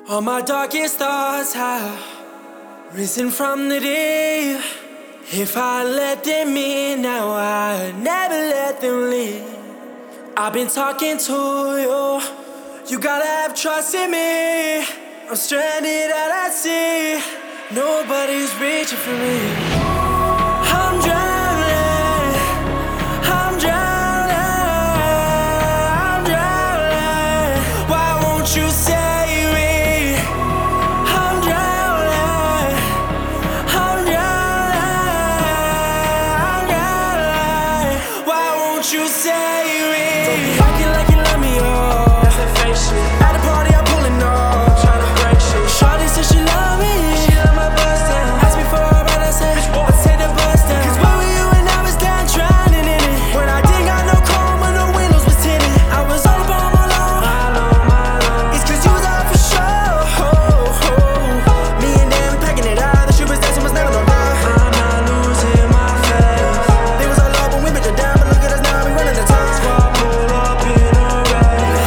All my darkest thoughts have risen from the deep. If I let them in now, I never let them leave. I've been talking to you, you gotta have trust in me. I'm stranded out at sea, nobody's reaching for me. I'm drowning, I'm drowning, I'm drowning. Why won't you save me? I'm drowning, I'm drowning, I'm drowning. Why won't you save me? Don't be acting like you love me, oh. That's that fake shit. At the party I'm pulling up, trying to break shit. Shawty said she love me, she love my bust down. Ask me for a ride, I said I'll take the bus down. Cause where were you when I was down drowning in it? When I didn't got no chrome and no windows was tinted, I was all up on my loan. It's cause you was out for sure. Me and them packing it out, the shit was dancing was never no lie. I'm not losing my faith. They was all up when we been down, but look at us now, we running the time. Squad pull up in a race.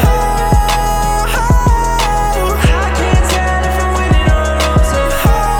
I can't tell if I'm winning or losing.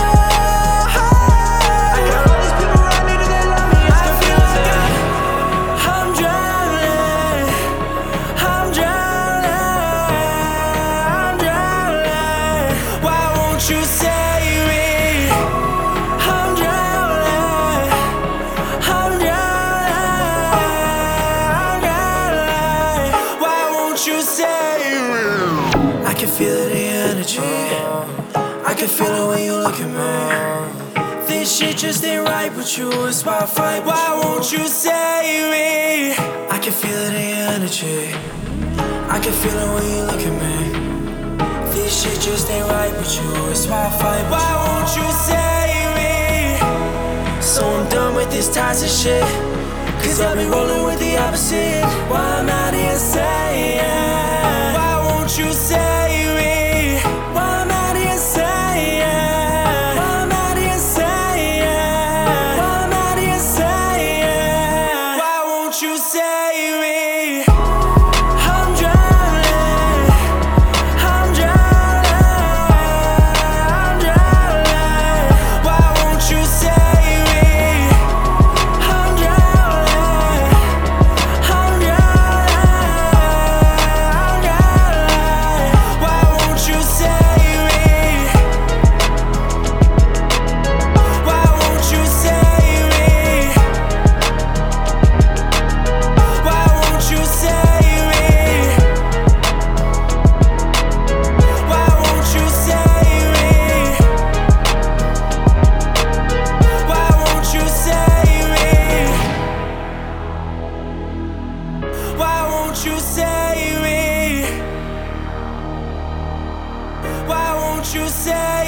I got all these people around me, do they love me? It's confusing. I'm drowning, I'm drowning, I'm drowning. Why won't you save me? I'm drowning, I'm drowning, I'm drowning. Why won't you save me? I can feel it in your energy, I can feel it when you look at me. This shit just ain't right with you, it's why I fight. Why won't you save me? I can feel it in your energy, I can feel it when you look at me. This shit just ain't right with you, it's why I fight. Why won't you save me? So I'm done with this toxic shit, cause I've been rolling with the opposite. Why I'm out here saying, why won't you save me? Why I'm out here saying, why I'm out here saying, why I'm out here saying, why won't you save me? I'm drowning, I'm drowning, I'm drowning. Why won't you save me? I'm drowning, I'm drowning, I'm drowning. Why won't you save me? Why won't you save me? Why won't you save me? Why won't you save me? Why won't you save me? Why won't you save me? Why won't you save me?